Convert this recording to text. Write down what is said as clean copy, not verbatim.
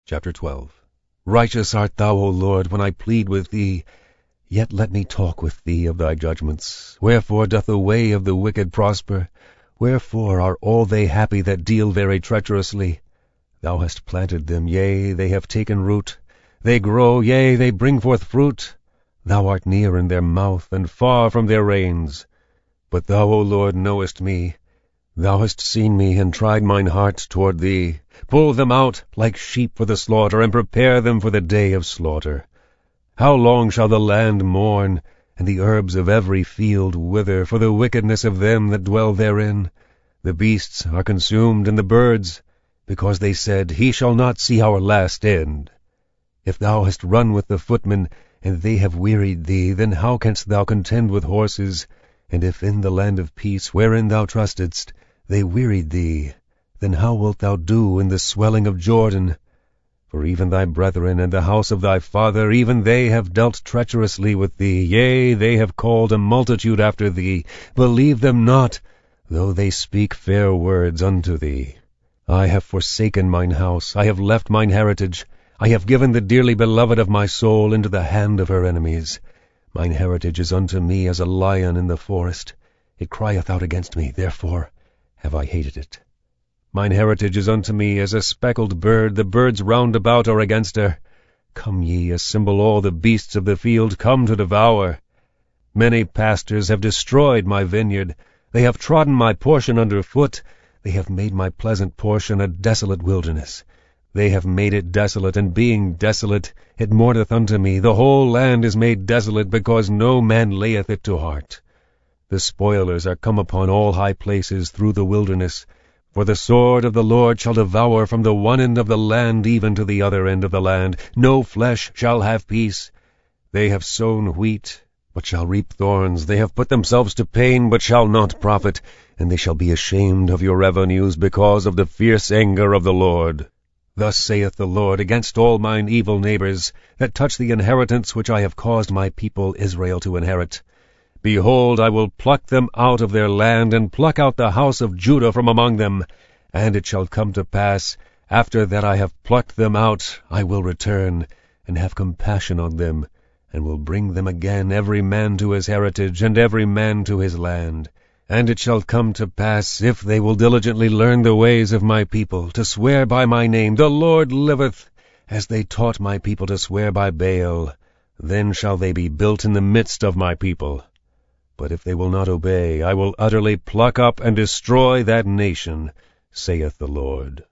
Chapter 12. Righteous art thou, O Lord, when I plead with thee. Yet let me talk with thee of thy judgments. Wherefore doth the way of the wicked prosper? Wherefore are all they happy that deal very treacherously? Thou hast planted them, yea, they have taken root. They grow, yea, they bring forth fruit. Thou art near in their mouth, and far from their reins. But thou, O Lord, knowest me. Thou hast seen me, and tried mine heart toward thee. Pull them out like sheep for the slaughter, and prepare them for the day of slaughter. How long shall the land mourn, and the herbs of every field wither, for the wickedness of them that dwell therein? The beasts are consumed, and the birds, because they said, He shall not see our last end. If thou hast run with the footmen, and they have wearied thee, then how canst thou contend with horses? And if in the land of peace, wherein thou trustedst, they wearied thee, then how wilt thou do in the swelling of Jordan? For even thy brethren and the house of thy father, even they have dealt treacherously with thee. Yea, they have called a multitude after thee. Believe them not, though they speak fair words unto thee. I have forsaken mine house, I have left mine heritage. I have given the dearly beloved of my soul into the hand of her enemies. Mine heritage is unto me as a lion in the forest. It crieth out against me, therefore have I hated it. Mine heritage is unto me as a speckled bird, the birds round about are against her. Come ye, assemble all the beasts of the field, come to devour. Many pastors have destroyed my vineyard. They have trodden my portion under foot. They have made my pleasant portion a desolate wilderness. They have made it desolate, and being desolate, it mourneth unto me. The whole land is made desolate, because no man layeth it to heart. The spoilers are come upon all high places through the wilderness. For the sword of the Lord shall devour from the one end of the land even to the other end of the land. No flesh shall have peace. They have sown wheat, but shall reap thorns. They have put themselves to pain, but shall not profit. And they shall be ashamed of your revenues because of the fierce anger of the Lord. Thus saith the Lord against all mine evil neighbors, that touch the inheritance which I have caused my people Israel to inherit. Behold, I will pluck them out of their land, and pluck out the house of Judah from among them. And it shall come to pass, after that I have plucked them out, I will return, and have compassion on them, and will bring them again every man to his heritage, and every man to his land. And it shall come to pass, if they will diligently learn the ways of my people, to swear by my name, the Lord liveth, as they taught my people to swear by Baal, then shall they be built in the midst of my people. But if they will not obey, I will utterly pluck up and destroy that nation, saith the Lord.